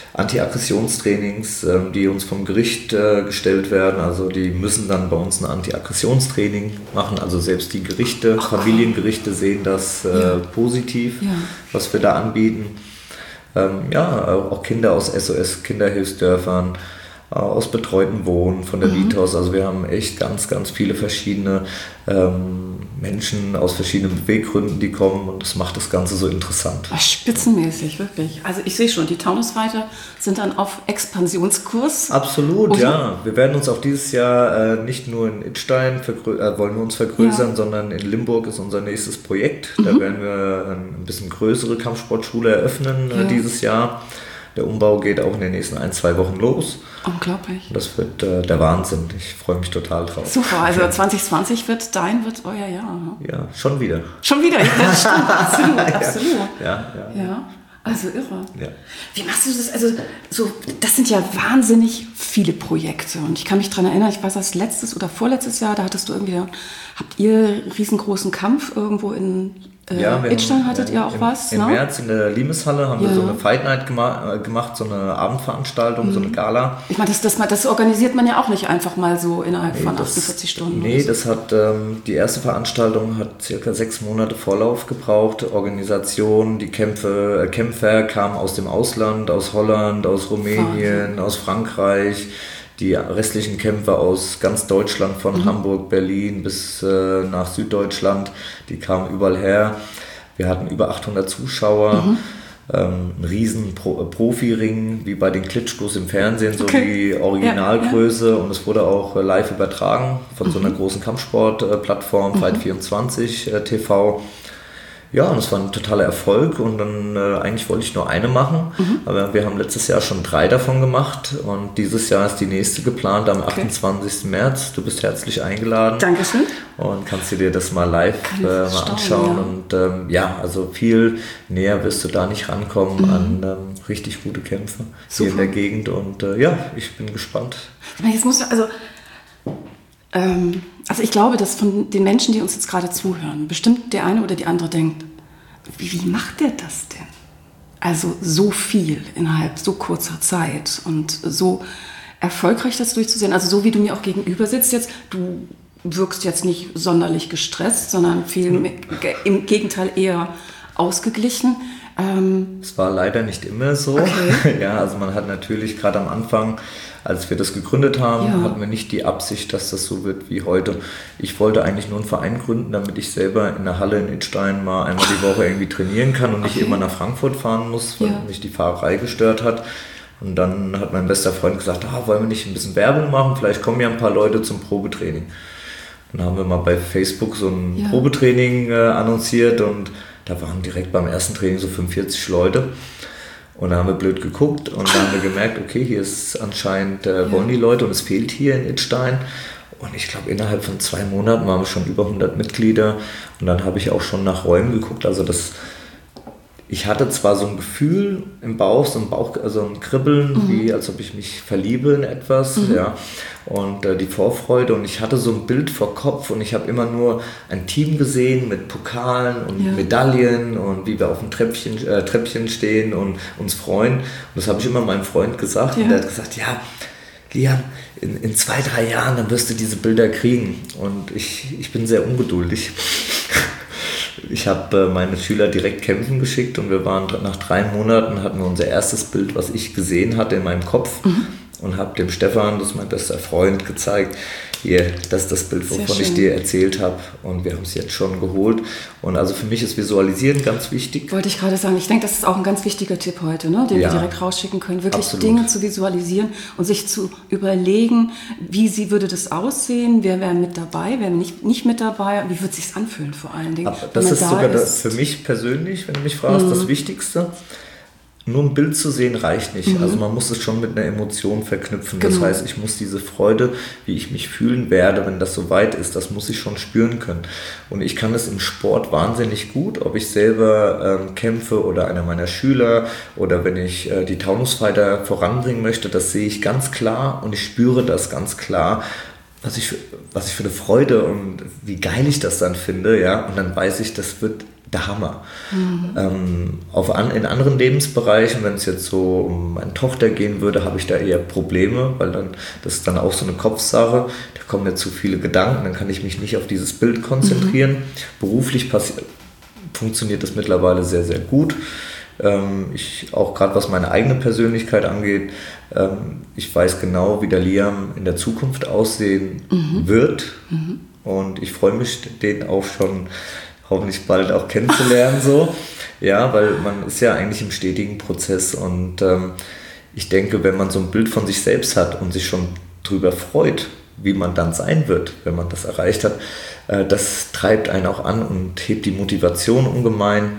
Anti-Aggressionstrainings, ähm, die uns vom Gericht äh, gestellt werden, also die müssen dann bei uns ein Anti-Aggressionstraining machen, also selbst die Gerichte, Ach, Familiengerichte sehen das äh, ja. positiv, ja. was wir da anbieten. Ähm, ja, auch Kinder aus S O S Kinderhilfsdörfern, aus betreuten Wohnen, von der mhm. Vitos. Also wir haben echt ganz, ganz viele verschiedene ähm, Menschen aus verschiedenen Beweggründen, die kommen und das macht das Ganze so interessant. Ach, spitzenmäßig, wirklich. Also ich sehe schon, die Taunusreiter sind dann auf Expansionskurs. Absolut, und ja. Wir werden uns auch dieses Jahr äh, nicht nur in Idstein vergrö- äh, wollen wir uns vergrößern, ja. sondern in Limburg ist unser nächstes Projekt. Mhm. Da werden wir ein bisschen größere Kampfsportschule eröffnen äh, ja. dieses Jahr. Der Umbau geht auch in den nächsten ein, zwei Wochen los. Unglaublich. Das wird äh, der Wahnsinn. Ich freue mich total drauf. Super, also zwanzig zwanzig wird dein, wird euer Jahr. Ne? Ja, schon wieder. Schon wieder, ja, das stimmt. Absolut, absolut. Ja, ja. ja. Also irre. Ja. Wie machst du das? Also so, das sind ja wahnsinnig viele Projekte. Und ich kann mich daran erinnern, ich weiß, das letztes oder vorletztes Jahr, da hattest du irgendwie, habt ihr riesengroßen Kampf irgendwo in Äh, ja, Idstein hattet ihr auch im, was, Im ne? März in der Limeshalle haben ja. wir so eine Fight Night gema- gemacht, so eine Abendveranstaltung, mhm. so eine Gala. Ich meine, das, das, das organisiert man ja auch nicht einfach mal so innerhalb nee, von das, achtundvierzig Stunden. Nee, so. das hat, ähm, die erste Veranstaltung hat circa sechs Monate Vorlauf gebraucht. Organisation, die Kämpfe, äh, Kämpfer kamen aus dem Ausland, aus Holland, aus Rumänien, Wahnsinn. Aus Frankreich. Die restlichen Kämpfer aus ganz Deutschland, von mhm. Hamburg, Berlin bis äh, nach Süddeutschland, die kamen überall her. Wir hatten über achthundert Zuschauer, mhm. ähm, ein riesen Pro- Profi-Ring, wie bei den Klitschkos im Fernsehen, so okay. die Originalgröße. Ja, ja. Und es wurde auch äh, live übertragen von mhm. so einer großen Kampfsport-Plattform, mhm. Fight vierundzwanzig äh, T V. Ja, und es war ein totaler Erfolg und dann äh, eigentlich wollte ich nur eine machen, mhm. aber wir haben letztes Jahr schon drei davon gemacht und dieses Jahr ist die nächste geplant am okay. achtundzwanzigsten März. Du bist herzlich eingeladen. Dankeschön. Und kannst du dir das mal live äh, mal anschauen ja. und ähm, ja, also viel näher wirst du da nicht rankommen mhm. an ähm, richtig gute Kämpfe Super. Hier in der Gegend und äh, ja, ich bin gespannt. Jetzt musst du, also Ähm, also ich glaube, dass von den Menschen, die uns jetzt gerade zuhören, bestimmt der eine oder die andere denkt, wie, wie macht der das denn? Also so viel innerhalb so kurzer Zeit und so erfolgreich das durchzusehen. Also so wie du mir auch gegenüber sitzt jetzt, du wirkst jetzt nicht sonderlich gestresst, sondern viel mhm. im Gegenteil eher ausgeglichen. Ähm, es war leider nicht immer so. Okay. Ja, also man hat natürlich gerade am Anfang, als wir das gegründet haben, ja. hatten wir nicht die Absicht, dass das so wird wie heute. Ich wollte eigentlich nur einen Verein gründen, damit ich selber in der Halle in Idstein mal einmal die Woche irgendwie trainieren kann und okay. nicht immer nach Frankfurt fahren muss, weil ja. mich die Fahrerei gestört hat. Und dann hat mein bester Freund gesagt, ah, wollen wir nicht ein bisschen Werbung machen? Vielleicht kommen ja ein paar Leute zum Probetraining. Dann haben wir mal bei Facebook so ein ja. Probetraining äh, annonciert und da waren direkt beim ersten Training so fünfundvierzig Leute. Und da haben wir blöd geguckt und dann haben wir gemerkt, okay, hier ist anscheinend, äh, wollen die Leute und es fehlt hier in Idstein. Und ich glaube, innerhalb von zwei Monaten waren wir schon über hundert Mitglieder und dann habe ich auch schon nach Räumen geguckt. Also das, ich hatte zwar so ein Gefühl im Bauch, so ein Bauch, also ein Kribbeln, mhm. wie als ob ich mich verliebe in etwas, mhm. ja, und äh, die Vorfreude und ich hatte so ein Bild vor Kopf und ich habe immer nur ein Team gesehen mit Pokalen und ja. Medaillen und wie wir auf dem Treppchen, äh, Treppchen stehen und uns freuen. Und das habe ich immer meinem Freund gesagt ja. und der hat gesagt, ja, Liam, in, in zwei, drei Jahren, dann wirst du diese Bilder kriegen. Und ich, ich bin sehr ungeduldig. Ich habe äh, meine Schüler direkt kämpfen geschickt und wir waren nach drei Monaten, hatten wir unser erstes Bild, was ich gesehen hatte in meinem Kopf mhm. und habe dem Stefan, das ist mein bester Freund, gezeigt, hier, das ist das Bild, wovon ich dir erzählt habe und wir haben es jetzt schon geholt. Und also für mich ist Visualisieren ganz wichtig. Wollte ich gerade sagen, ich denke, das ist auch ein ganz wichtiger Tipp heute, ne, den ja. wir direkt rausschicken können, wirklich Absolut. Dinge zu visualisieren und sich zu überlegen, wie sie, würde das aussehen, wer wäre mit dabei, wer nicht, nicht mit dabei, wie wird es sich anfühlen vor allen Dingen. Aber das ist da sogar ist. Das für mich persönlich, wenn du mich fragst, mhm. das Wichtigste. Nur ein Bild zu sehen reicht nicht. Mhm. Also man muss es schon mit einer Emotion verknüpfen. Genau. Das heißt, ich muss diese Freude, wie ich mich fühlen werde, wenn das so weit ist, das muss ich schon spüren können. Und ich kann es im Sport wahnsinnig gut, ob ich selber ähm, kämpfe oder einer meiner Schüler oder wenn ich äh, die Taunusfighter voranbringen möchte, das sehe ich ganz klar und ich spüre das ganz klar, was ich, was ich für eine Freude und wie geil ich das dann finde. Ja? Und dann weiß ich, das wird der Hammer. Mhm. Ähm, auf an, in anderen Lebensbereichen, wenn es jetzt so um meine Tochter gehen würde, habe ich da eher Probleme, weil dann das ist dann auch so eine Kopfsache, da kommen mir zu viele Gedanken, dann kann ich mich nicht auf dieses Bild konzentrieren. Mhm. Beruflich passi- funktioniert das mittlerweile sehr, sehr gut. Ähm, ich, auch gerade was meine eigene Persönlichkeit angeht, ähm, ich weiß genau, wie der Liam in der Zukunft aussehen mhm. wird mhm. und ich freue mich, den auch schon hoffentlich bald auch kennenzulernen, so. Ja, weil man ist ja eigentlich im stetigen Prozess und ähm, ich denke, wenn man so ein Bild von sich selbst hat und sich schon drüber freut, wie man dann sein wird, wenn man das erreicht hat, äh, das treibt einen auch an und hebt die Motivation ungemein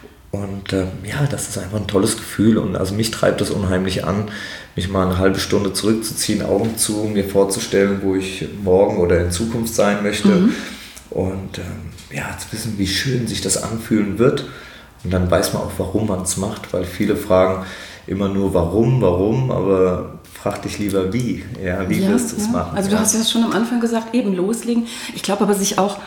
und ähm, ja, das ist einfach ein tolles Gefühl und also mich treibt das unheimlich an, mich mal eine halbe Stunde zurückzuziehen, Augen zu, mir vorzustellen, wo ich morgen oder in Zukunft sein möchte. Mhm. Und ähm, ja, zu wissen, wie schön sich das anfühlen wird. Und dann weiß man auch, warum man es macht, weil viele fragen immer nur, warum, warum, aber frag dich lieber, wie. Ja, wie ja, wirst du es ja. machen? Also du ja. hast ja schon am Anfang gesagt, eben loslegen. Ich glaube aber, sich auch,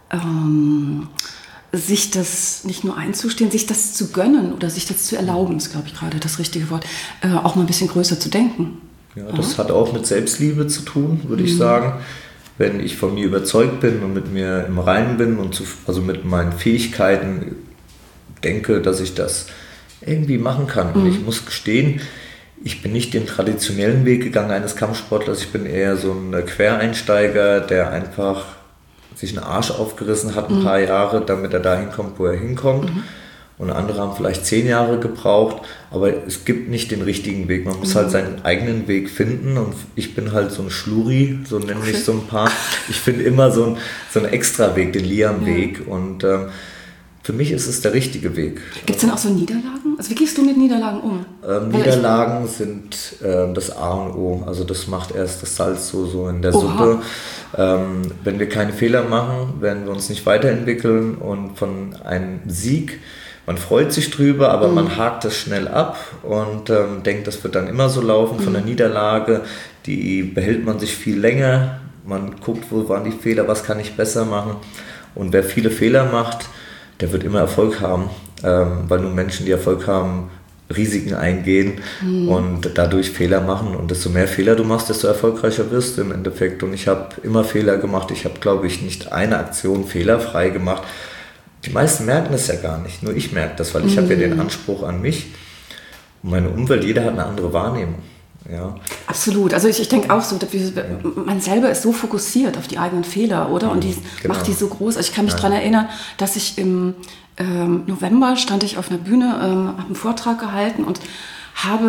ähm, sich das nicht nur einzustehen, sich das zu gönnen oder sich das zu erlauben, ist, glaube ich, gerade das richtige Wort, äh, auch mal ein bisschen größer zu denken. Ja, das ja. hat auch mit Selbstliebe zu tun, würde mhm. ich sagen. Wenn ich von mir überzeugt bin und mit mir im Reinen bin und zu, also mit meinen Fähigkeiten denke, dass ich das irgendwie machen kann. Mhm. Und ich muss gestehen, ich bin nicht den traditionellen Weg gegangen eines Kampfsportlers. Ich bin eher so ein Quereinsteiger, der einfach sich einen Arsch aufgerissen hat ein mhm. paar Jahre, damit er dahin kommt, wo er hinkommt. Mhm. Und andere haben vielleicht zehn Jahre gebraucht, aber es gibt nicht den richtigen Weg. Man muss mhm. halt seinen eigenen Weg finden und ich bin halt so ein Schluri, so nenne okay. ich so ein paar. Ich finde immer so ein, so einen Extra-Weg, den Liam-Weg ja. und ähm, für mich ist es der richtige Weg. Gibt es denn auch so Niederlagen? Also wie gehst du mit Niederlagen um? Ähm, Niederlagen sind äh, das A und O, also das macht erst das Salz so, so in der Oha. Suppe. Ähm, wenn wir keine Fehler machen, werden wir uns nicht weiterentwickeln und von einem Sieg, man freut sich drüber, aber mhm. man hakt das schnell ab und ähm, denkt, das wird dann immer so laufen. Mhm. Von der Niederlage, die behält man sich viel länger. Man guckt, wo waren die Fehler, was kann ich besser machen. Und wer viele Fehler macht, der wird immer Erfolg haben, ähm, weil nur Menschen, die Erfolg haben, Risiken eingehen mhm. und dadurch Fehler machen. Und desto mehr Fehler du machst, desto erfolgreicher wirst du im Endeffekt. Und ich habe immer Fehler gemacht. Ich habe, glaube ich, nicht eine Aktion fehlerfrei gemacht. Die meisten merken das ja gar nicht, nur ich merke das, weil ich mhm. habe ja den Anspruch an mich und meine Umwelt, jeder hat eine andere Wahrnehmung. Ja. Absolut, also ich, ich denke auch so, dass wir, man selber ist so fokussiert auf die eigenen Fehler, oder? Und die genau. macht die so groß. Also ich kann mich ja. daran erinnern, dass ich im ähm, November stand ich auf einer Bühne, ähm, habe einen Vortrag gehalten und habe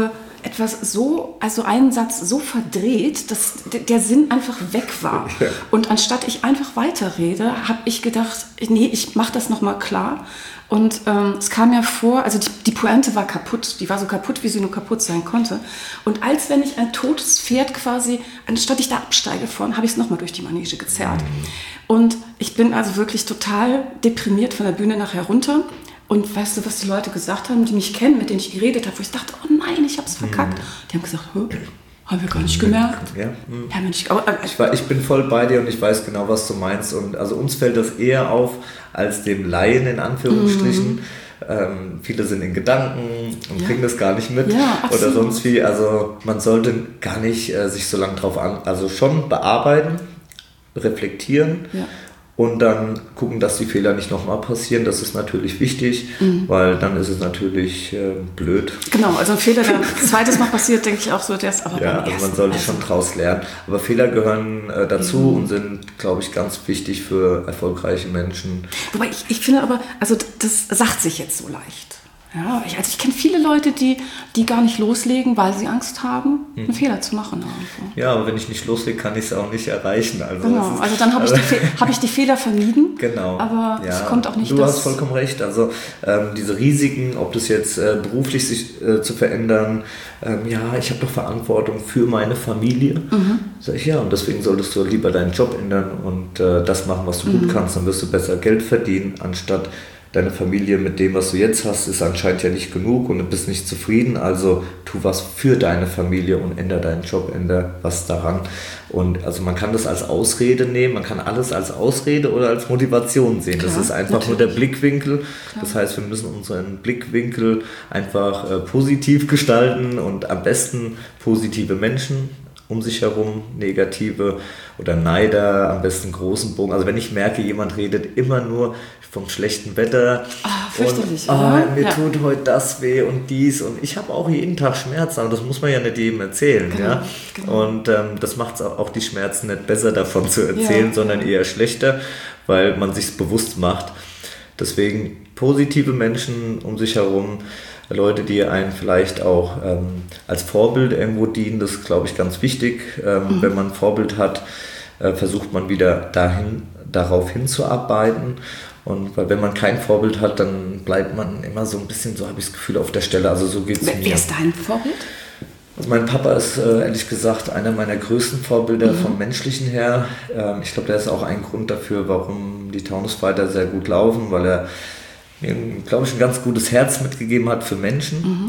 etwas so, also einen Satz so verdreht, dass d- der Sinn einfach weg war. Ja. Und anstatt ich einfach weiterrede, habe ich gedacht, nee, ich mache das nochmal klar. Und ähm, es kam mir vor, also die, die Pointe war kaputt, die war so kaputt, wie sie nur kaputt sein konnte. Und als wenn ich ein totes Pferd quasi, anstatt ich da absteige von, habe ich es nochmal durch die Manege gezerrt. Mhm. Und ich bin also wirklich total deprimiert von der Bühne nachher runter. Und weißt du, was die Leute gesagt haben, die mich kennen, mit denen ich geredet habe, wo ich dachte, oh nein, ich habe es verkackt. Mhm. Die haben gesagt, haben wir gar nicht gemerkt. Ja. Mhm. Ja, Mensch, aber, aber, ich, war, ich bin voll bei dir und ich weiß genau, was du meinst. Und also uns fällt das eher auf als dem Laien in Anführungsstrichen. Mhm. Ähm, viele sind in Gedanken und ja. kriegen das gar nicht mit ja, oder sonst wie. Also man sollte gar nicht äh, sich so lange drauf an, also schon bearbeiten, reflektieren. Ja. Und dann gucken, dass die Fehler nicht nochmal passieren. Das ist natürlich wichtig, mhm. weil dann ist es natürlich äh, blöd. Genau, also ein Fehler, der ein zweites Mal passiert, denke ich auch so, der ist aber ja, also man sollte also. schon draus lernen. Aber Fehler gehören äh, dazu mhm. und sind, glaube ich, ganz wichtig für erfolgreiche Menschen. Wobei ich, ich finde aber, also das sagt sich jetzt so leicht. Ja, ich, also ich kenne viele Leute, die, die gar nicht loslegen, weil sie Angst haben, einen hm. Fehler zu machen. Also. Ja, aber wenn ich nicht loslege, kann ich es auch nicht erreichen. Also genau, ist, also dann habe ich, hab ich die Fehler vermieden, genau. aber ja, es kommt auch nicht Du das hast vollkommen recht. Also ähm, diese Risiken, ob das jetzt äh, beruflich sich äh, zu verändern, ähm, ja, ich habe doch Verantwortung für meine Familie. Mhm. Sag ich, ja, und deswegen solltest du lieber deinen Job ändern und äh, das machen, was du mhm. gut kannst. Dann wirst du besser Geld verdienen, anstatt deine Familie mit dem, was du jetzt hast, ist anscheinend ja nicht genug und du bist nicht zufrieden, also tu was für deine Familie und ändere deinen Job, ändere was daran. Und also man kann das als Ausrede nehmen, man kann alles als Ausrede oder als Motivation sehen. Klar, das ist einfach natürlich. Nur der Blickwinkel. Klar. Das heißt, wir müssen unseren Blickwinkel einfach äh, positiv gestalten und am besten positive Menschen um sich herum, negative oder Neider, am besten großen Bogen. Also wenn ich merke, jemand redet immer nur vom schlechten Wetter ah, fürchterlich, und ah, mir ja. tut heute das weh und dies und ich habe auch jeden Tag Schmerzen, aber das muss man ja nicht jedem erzählen. Genau, ja? Genau. Und ähm, das macht auch die Schmerzen nicht besser davon zu erzählen, ja. sondern eher schlechter, weil man sich bewusst macht. Deswegen positive Menschen um sich herum, Leute, die einen vielleicht auch ähm, als Vorbild irgendwo dienen, das ist, glaube ich, ganz wichtig. Ähm, mhm. Wenn man ein Vorbild hat, äh, versucht man wieder dahin, darauf hinzuarbeiten. Und weil wenn man kein Vorbild hat, dann bleibt man immer so ein bisschen, so habe ich das Gefühl, auf der Stelle. Also so geht es mir. Wer ist dein Vorbild? Also mein Papa ist äh, ehrlich gesagt einer meiner größten Vorbilder mhm. vom Menschlichen her. Ähm, ich glaube, der ist auch ein Grund dafür, warum die Taunusfighter sehr gut laufen, weil er mir, glaube ich, ein ganz gutes Herz mitgegeben hat für Menschen. Mhm.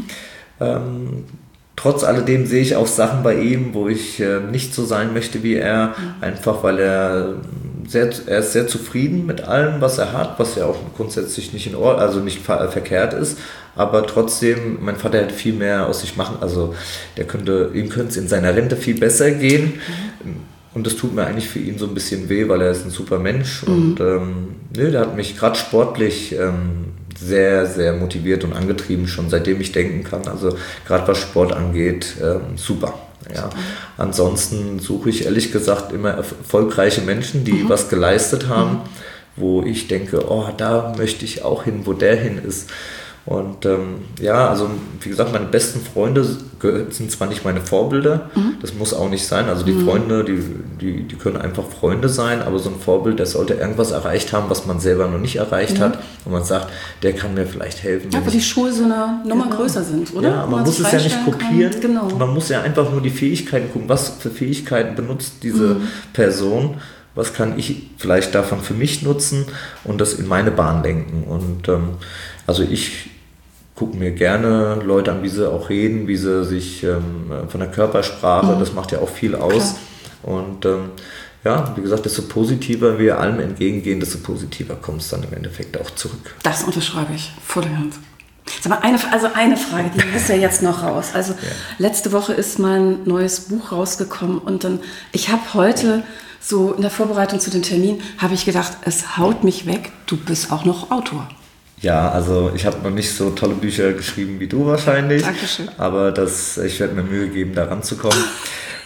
Ähm, trotz alledem sehe ich auch Sachen bei ihm, wo ich äh, nicht so sein möchte wie er, mhm. einfach weil er sehr, er ist sehr zufrieden mit allem, was er hat, was ja auch grundsätzlich nicht in Ordnung, also nicht ver- verkehrt ist, aber trotzdem, mein Vater hätte viel mehr aus sich machen, also der könnte, ihm könnte es in seiner Rente viel besser gehen. Mhm. Und das tut mir eigentlich für ihn so ein bisschen weh, weil er ist ein super Mensch. Mhm. Und ähm, nö, der hat mich gerade sportlich ähm, sehr, sehr motiviert und angetrieben, schon seitdem ich denken kann. Also gerade was Sport angeht, ähm, super. Ja. Ansonsten suche ich ehrlich gesagt immer erfolgreiche Menschen, die mhm. was geleistet haben, mhm. wo ich denke, oh, da möchte ich auch hin, wo der hin ist. Und ähm, ja, also wie gesagt, meine besten Freunde sind zwar nicht meine Vorbilder, mhm. das muss auch nicht sein, also die mhm. Freunde, die, die, die können einfach Freunde sein, aber so ein Vorbild, der sollte irgendwas erreicht haben, was man selber noch nicht erreicht mhm. hat und man sagt, der kann mir vielleicht helfen. Ja, weil die Schuhe so eine Nummer genau. größer sind, oder? Ja, man, man muss es ja nicht kopieren, genau. man muss ja einfach nur die Fähigkeiten gucken, was für Fähigkeiten benutzt diese mhm. Person, was kann ich vielleicht davon für mich nutzen und das in meine Bahn lenken. Und ähm, also ich gucke mir gerne Leute an, wie sie auch reden, wie sie sich ähm, von der Körpersprache, mhm. das macht ja auch viel aus. Klar. Und ähm, ja, wie gesagt, desto positiver wir allem entgegengehen, desto positiver kommt es dann im Endeffekt auch zurück. Das unterschreibe ich voll und ganz. Sag mal, eine, also eine Frage, die ist ja jetzt noch raus. Also ja. letzte Woche ist mein neues Buch rausgekommen und dann, ich habe heute so in der Vorbereitung zu dem Termin, habe ich gedacht, es haut mich weg, du bist auch noch Autor. Ja, also ich habe noch nicht so tolle Bücher geschrieben wie du wahrscheinlich. Dankeschön. Aber das, ich werde mir Mühe geben, da ranzukommen.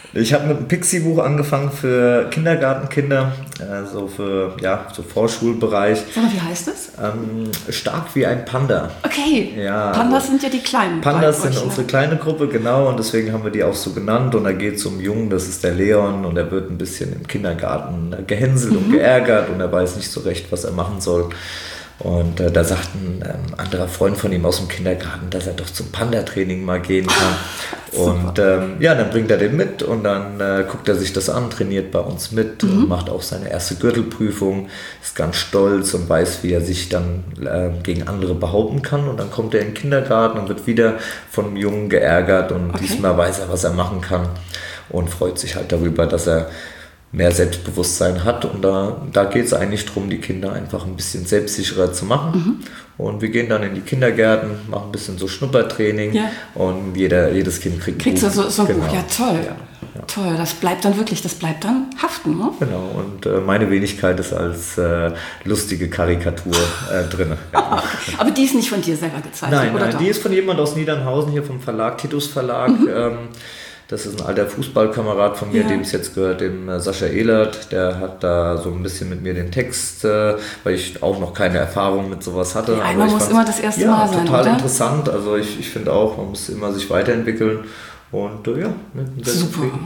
Ich habe mit einem Pixie-Buch angefangen für Kindergartenkinder, also für ja, so Vorschulbereich. Sag mal, wie heißt es? Ähm, stark wie ein Panda. Okay, ja, Pandas sind ja die kleinen. Pandas sind unsere kleine Gruppe, genau, und deswegen haben wir die auch so genannt. Und da geht es um einen Jungen, das ist der Leon, und er wird ein bisschen im Kindergarten gehänselt mhm. und geärgert und er weiß nicht so recht, was er machen soll. Und äh, da sagt ein ähm, anderer Freund von ihm aus dem Kindergarten, dass er doch zum Panda-Training mal gehen kann. Und ähm, ja, dann bringt er den mit und dann äh, guckt er sich das an, trainiert bei uns mit mhm. und macht auch seine erste Gürtelprüfung, ist ganz stolz und weiß, wie er sich dann äh, gegen andere behaupten kann. Und dann kommt er in den Kindergarten und wird wieder vom Jungen geärgert und okay. diesmal weiß er, was er machen kann und freut sich halt darüber, dass er mehr Selbstbewusstsein hat, und da, da geht es eigentlich darum, die Kinder einfach ein bisschen selbstsicherer zu machen. Mhm. Und wir gehen dann in die Kindergärten, machen ein bisschen so Schnuppertraining ja. und jeder, jedes Kind kriegt Kriegst ein Buch. Kriegst du so, so ein genau. Buch, ja toll. Ja, ja. Toll, das bleibt dann wirklich, das bleibt dann haften, ne? Genau, und äh, meine Wenigkeit ist als äh, lustige Karikatur äh, drin. Ja. Aber die ist nicht von dir selber gezeichnet, nein, oder nein, doch? Die ist von jemand aus Niedernhausen, hier vom Verlag, Titus Verlag. Mhm. Ähm, Das ist ein alter Fußballkamerad von mir, ja. dem es jetzt gehört, dem äh, Sascha Ehlert. Der hat da so ein bisschen mit mir den Text, äh, weil ich auch noch keine Erfahrung mit sowas hatte. Ja, man muss immer das erste ja, Mal sein, total oder? interessant. Also ich, ich finde auch, man muss immer sich weiterentwickeln. Und äh, ja, sehr super. Zufrieden.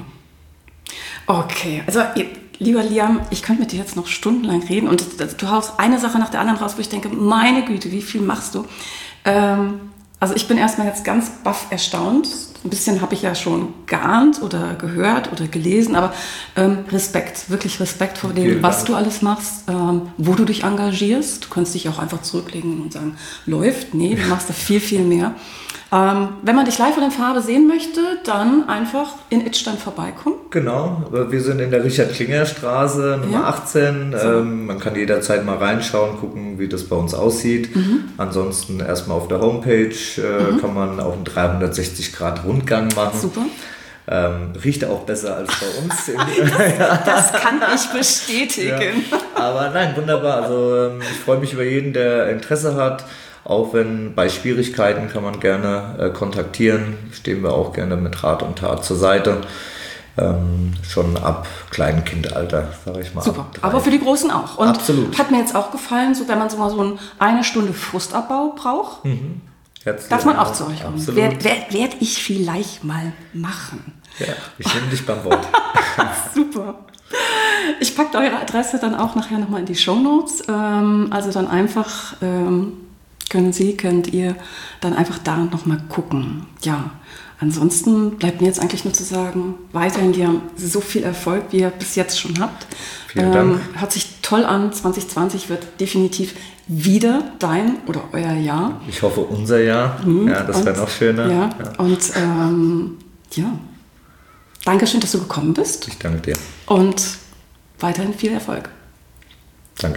Okay, also lieber Liam, ich könnte mit dir jetzt noch stundenlang reden und du haust eine Sache nach der anderen raus, wo ich denke, meine Güte, wie viel machst du? Ähm, also ich bin erstmal jetzt ganz baff erstaunt. Ein bisschen habe ich ja schon geahnt oder gehört oder gelesen, aber ähm, Respekt, wirklich Respekt vor dem, was du alles machst, ähm, wo du dich engagierst. Du kannst dich auch einfach zurücklegen und sagen, läuft. Nee, du machst da viel, viel mehr. Ähm, wenn man dich live und in Farbe sehen möchte, dann einfach in Idstein vorbeikommen. Genau, wir sind in der Richard-Klinger-Straße, Nummer ja. achtzehn. So. Ähm, man kann jederzeit mal reinschauen, gucken, wie das bei uns aussieht. Mhm. Ansonsten erstmal auf der Homepage äh, mhm. kann man auch einen dreihundertsechzig Grad Rundgang machen. Super. Ähm, riecht auch besser als bei uns. das, das kann ich bestätigen. Ja. Aber nein, wunderbar. Also ähm, ich freue mich über jeden, der Interesse hat. Auch wenn bei Schwierigkeiten kann man gerne äh, kontaktieren, stehen wir auch gerne mit Rat und Tat zur Seite. Ähm, schon ab Kleinkindalter, sage ich mal. Super, aber für die Großen auch. Und absolut. Hat mir jetzt auch gefallen, so wenn man so mal so ein, eine Stunde Frustabbau braucht, mhm. darf man auch zu euch kommen. Werde werd, werd ich vielleicht mal machen. Ja, ich nehme dich beim Wort. Super. Ich packe eure Adresse dann auch nachher nochmal in die Shownotes. Ähm, also dann einfach... Ähm, können Sie, könnt ihr dann einfach da nochmal gucken. Ja, ansonsten bleibt mir jetzt eigentlich nur zu sagen, weiterhin dir so viel Erfolg, wie ihr bis jetzt schon habt. Vielen Dank. Ähm, hört sich toll an. zwanzig zwanzig wird definitiv wieder dein oder euer Jahr. Ich hoffe unser Jahr. Mhm. Ja, das wäre noch schöner. Ja, ja. Und ähm, ja, Dankeschön, dass du gekommen bist. Ich danke dir. Und weiterhin viel Erfolg. Danke.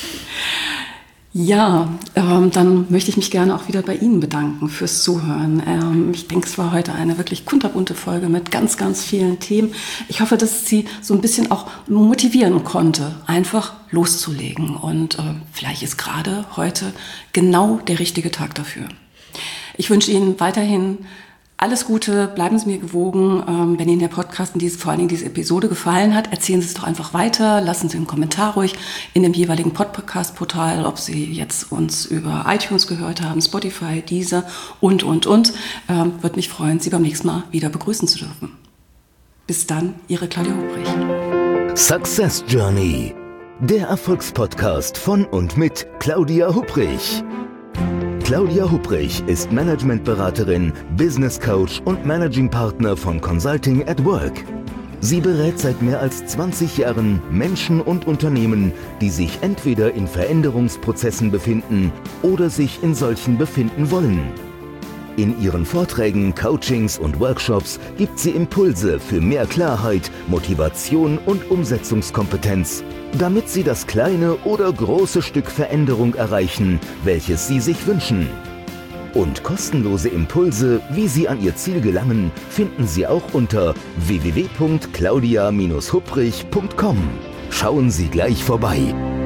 Ja, ähm, dann möchte ich mich gerne auch wieder bei Ihnen bedanken fürs Zuhören. Ähm, ich denke, es war heute eine wirklich kunterbunte Folge mit ganz, ganz vielen Themen. Ich hoffe, dass es Sie so ein bisschen auch motivieren konnte, einfach loszulegen. Und äh, vielleicht ist gerade heute genau der richtige Tag dafür. Ich wünsche Ihnen weiterhin alles Gute, bleiben Sie mir gewogen. Ähm, wenn Ihnen der Podcast und diese, vor allen Dingen diese Episode gefallen hat, erzählen Sie es doch einfach weiter. Lassen Sie einen Kommentar ruhig in dem jeweiligen Podcast-Portal, ob Sie jetzt uns über iTunes gehört haben, Spotify, Deezer und, und, und. Ähm, würde mich freuen, Sie beim nächsten Mal wieder begrüßen zu dürfen. Bis dann, Ihre Claudia Hupprich. Success Journey, der Erfolgspodcast von und mit Claudia Hupprich. Claudia Hupprich ist Managementberaterin, Business Coach und Managing Partner von Consulting at Work. Sie berät seit mehr als zwanzig Jahren Menschen und Unternehmen, die sich entweder in Veränderungsprozessen befinden oder sich in solchen befinden wollen. In ihren Vorträgen, Coachings und Workshops gibt sie Impulse für mehr Klarheit, Motivation und Umsetzungskompetenz, damit sie das kleine oder große Stück Veränderung erreichen, welches sie sich wünschen. Und kostenlose Impulse, wie sie an ihr Ziel gelangen, finden Sie auch unter w w w punkt claudia Bindestrich hupprich punkt com. Schauen Sie gleich vorbei.